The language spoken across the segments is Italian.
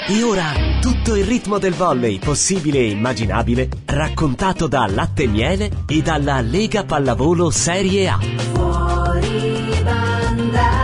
E ora tutto il ritmo del volley possibile e immaginabile raccontato da Latte e Miele e dalla Lega Pallavolo Serie A. Fuori banda.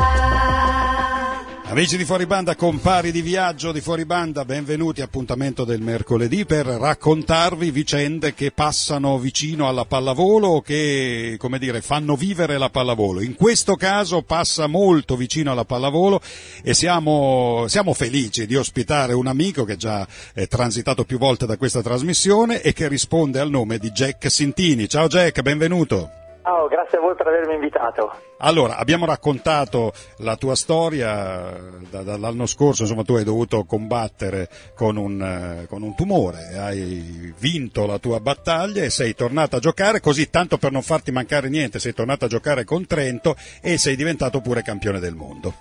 Amici di Fuori Banda, compari di viaggio di Fuori Banda, benvenuti, appuntamento del mercoledì per raccontarvi vicende che passano vicino alla pallavolo o che, come dire, fanno vivere la pallavolo. In questo caso passa molto vicino alla pallavolo e siamo felici di ospitare un amico che già è transitato più volte da questa trasmissione e che risponde al nome di Jack Sintini. Ciao Jack, benvenuto. Oh, grazie a voi per avermi invitato. Allora, abbiamo raccontato la tua storia dall'anno scorso, insomma tu hai dovuto combattere con un tumore, hai vinto la tua battaglia e sei tornata a giocare, così tanto per non farti mancare niente, sei tornata a giocare con Trento e sei diventato pure campione del mondo.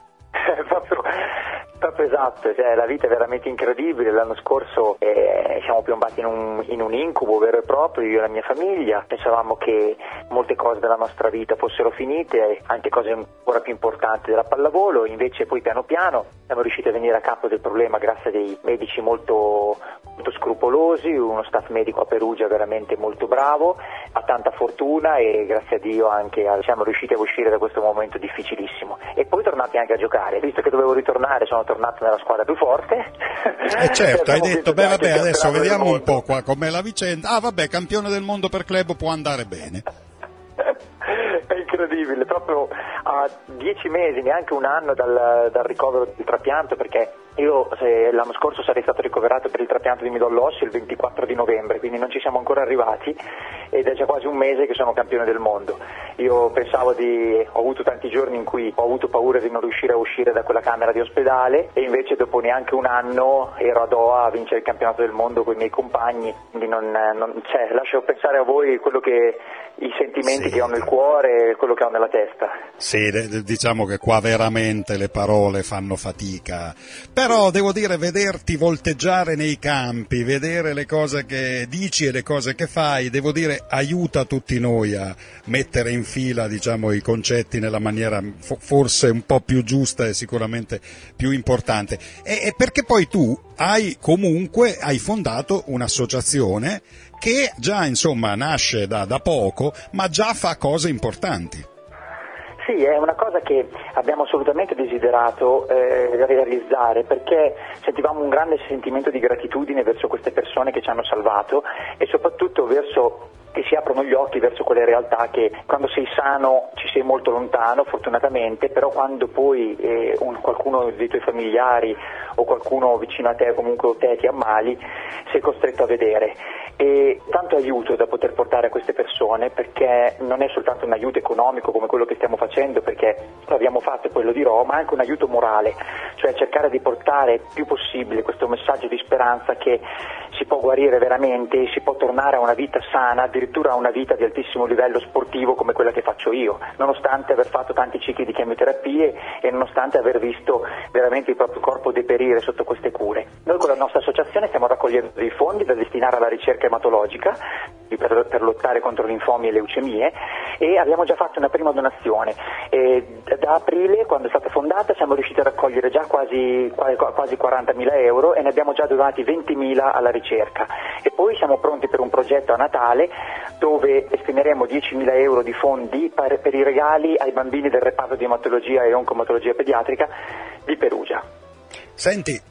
Proprio esatto, cioè, la vita è veramente incredibile. L'anno scorso siamo piombati in un incubo vero e proprio, io e la mia famiglia. Pensavamo che molte cose della nostra vita fossero finite, anche cose ancora più importanti della pallavolo, invece poi piano piano siamo riusciti a venire a capo del problema grazie a dei medici molto scrupolosi, uno staff medico a Perugia veramente molto bravo, ha tanta fortuna e grazie a Dio anche siamo riusciti a uscire da questo momento difficilissimo. E poi tornati anche a giocare, visto che dovevo ritornare sono tornato nella squadra più forte. Certo, hai detto, adesso vediamo un po' qua com'è la vicenda. Campione del mondo per club può andare bene. È incredibile, proprio a 10 mesi, neanche un anno dal ricovero del trapianto, perché io l'anno scorso sarei stato ricoverato per il trapianto di midollo osseo il 24 di novembre, quindi non ci siamo ancora arrivati ed è già quasi un mese che sono campione del mondo. Io ho avuto tanti giorni in cui ho avuto paura di non riuscire a uscire da quella camera di ospedale e invece dopo neanche un anno ero a Doha a vincere il campionato del mondo con i miei compagni, quindi lascio pensare a voi i sentimenti che ho nel cuore e quello che ho nella testa. Sì, diciamo che qua veramente le parole fanno fatica, però devo dire, vederti volteggiare nei campi, vedere le cose che dici e le cose che fai, devo dire aiuta tutti noi a mettere in fila, diciamo, i concetti nella maniera forse un po' più giusta e sicuramente più importante. E perché poi tu hai fondato un'associazione che già insomma nasce da poco, ma già fa cose importanti. Sì, è una cosa che abbiamo assolutamente desiderato realizzare, perché sentivamo un grande sentimento di gratitudine verso queste persone che ci hanno salvato e soprattutto che si aprono gli occhi verso quelle realtà che quando sei sano ci sei molto lontano fortunatamente, però quando poi qualcuno dei tuoi familiari o qualcuno vicino a te comunque te ti ammali sei costretto a vedere. E tanto aiuto da poter portare a queste persone, perché non è soltanto un aiuto economico come quello che stiamo facendo, perché l'abbiamo fatto e poi lo dirò, ma anche un aiuto morale, cioè cercare di portare il più possibile questo messaggio di speranza che si può guarire veramente, si può tornare a una vita sana, addirittura a una vita di altissimo livello sportivo come quella che faccio io, nonostante aver fatto tanti cicli di chemioterapie e nonostante aver visto veramente il proprio corpo deperire sotto queste cure. Noi con la nostra associazione stiamo raccogliendo dei fondi da destinare alla ricerca ematologica per lottare contro linfomi e leucemie e abbiamo già fatto una prima donazione e da aprile, quando è stata fondata, siamo riusciti a raccogliere già quasi 40.000 euro e ne abbiamo già donati 20.000 alla ricerca e poi siamo pronti per un progetto a Natale dove destineremo 10.000 euro di fondi per i regali ai bambini del reparto di ematologia e oncomatologia pediatrica di Perugia. Senti,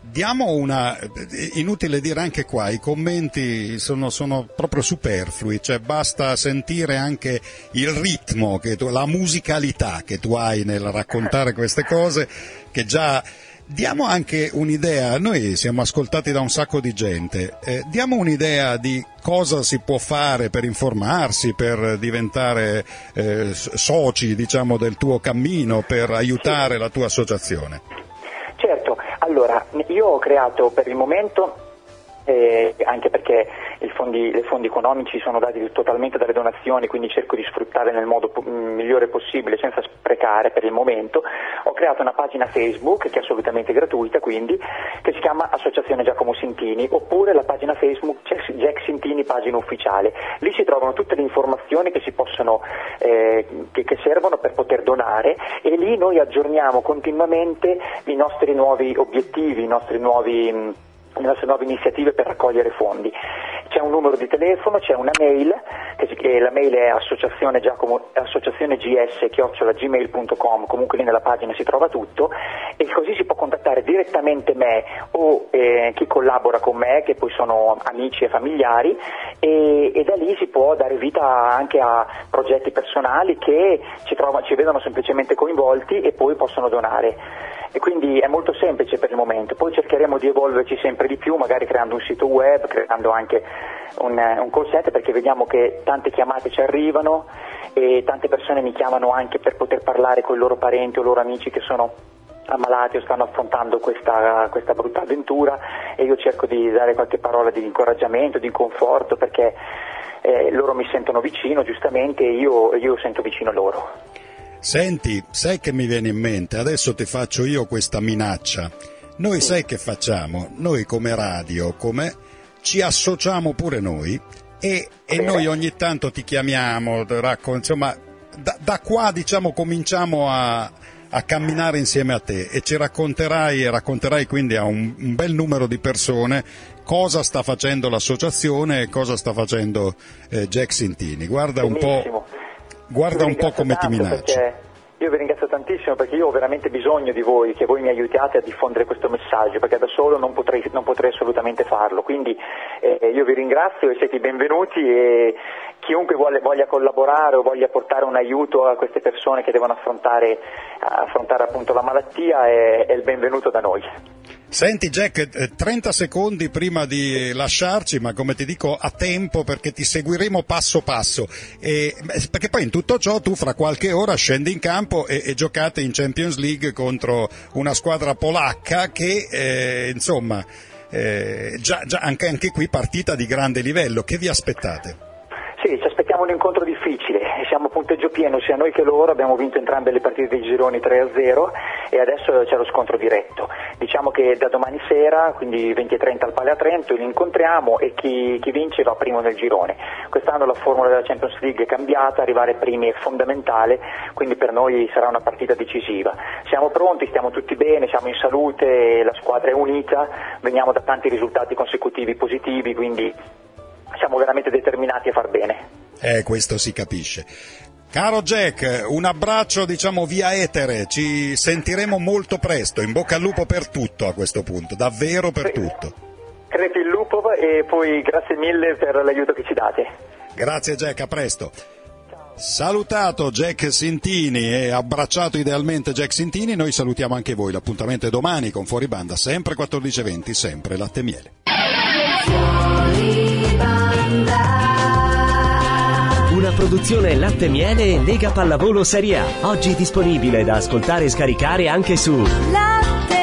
inutile dire anche qua, i commenti sono proprio superflui, cioè basta sentire anche il ritmo, la musicalità che tu hai nel raccontare queste cose, che già diamo anche un'idea. Noi siamo ascoltati da un sacco di gente, diamo un'idea di cosa si può fare per informarsi, per diventare soci, diciamo, del tuo cammino, per aiutare la tua associazione. Certo, allora io ho creato per il momento, anche perché le fondi economici sono dati totalmente dalle donazioni, quindi cerco di sfruttare nel modo migliore possibile senza sprecare per il momento, ho creato una pagina Facebook che è assolutamente gratuita, quindi, che si chiama Associazione Giacomo Sintini, oppure la pagina Facebook Jack Sintini pagina ufficiale. Lì si trovano tutte le informazioni che si possono che servono per poter donare, e lì noi aggiorniamo continuamente i nostri nuovi obiettivi, le nostre nuove iniziative per raccogliere fondi. C'è un numero di telefono, c'è una mail, che la mail è associazionegs@gmail.com, comunque lì nella pagina si trova tutto, e così si può contattare direttamente me o chi collabora con me, che poi sono amici e familiari, e da lì si può dare vita anche a progetti personali che ci vedono semplicemente coinvolti e poi possono donare. E quindi è molto semplice per il momento, poi cercheremo di evolverci sempre di più, magari creando un sito web, creando anche un call center, perché vediamo che tante chiamate ci arrivano e tante persone mi chiamano anche per poter parlare con i loro parenti o loro amici che sono ammalati o stanno affrontando questa brutta avventura, e io cerco di dare qualche parola di incoraggiamento, di conforto, perché loro mi sentono vicino, giustamente, e io sento vicino loro. Senti, sai che mi viene in mente? Adesso ti faccio io questa minaccia. Noi sai che facciamo? Noi come radio, ci associamo pure noi e noi ogni tanto ti chiamiamo, insomma, da qua diciamo cominciamo a camminare insieme a te, e ci racconterai quindi a un bel numero di persone cosa sta facendo l'associazione e cosa sta facendo Jack Sintini. Guarda un po'. Guarda un po' come ti minaccia. Io vi ringrazio tantissimo, perché io ho veramente bisogno di voi, che voi mi aiutiate a diffondere questo messaggio, perché da solo non potrei assolutamente farlo. Quindi io vi ringrazio e siete i benvenuti, e chiunque voglia collaborare o voglia portare un aiuto a queste persone che devono affrontare appunto la malattia è il benvenuto da noi. Senti Jack, 30 secondi prima di lasciarci, ma come ti dico a tempo, perché ti seguiremo passo passo, perché poi in tutto ciò tu fra qualche ora scendi in campo e giocate in Champions League contro una squadra polacca che insomma già anche qui partita di grande livello. Che vi aspettate? Sì, ci aspettiamo un incontro difficile, siamo a punteggio pieno sia noi che loro, abbiamo vinto entrambe le partite dei gironi 3-0 e adesso c'è lo scontro diretto. Diciamo che da domani sera, quindi 20:30 al Palais a Trento, li incontriamo e chi vince va primo nel girone. Quest'anno la formula della Champions League è cambiata, arrivare primi è fondamentale, quindi per noi sarà una partita decisiva. Siamo pronti, stiamo tutti bene, siamo in salute, la squadra è unita, veniamo da tanti risultati consecutivi positivi, quindi siamo veramente determinati a far bene. Questo si capisce. Caro Jack, un abbraccio diciamo via etere, ci sentiremo molto presto, in bocca al lupo per tutto a questo punto, davvero per tutto. Crepi il lupo, e poi grazie mille per l'aiuto che ci date. Grazie Jack, a presto. Ciao. Salutato Jack Sintini e abbracciato idealmente Jack Sintini, noi salutiamo anche voi, l'appuntamento è domani con Fuori Banda, sempre 14:20, sempre Latte e Miele. Una produzione Latte e Miele e Lega Pallavolo Serie A. Oggi disponibile da ascoltare e scaricare anche su Latte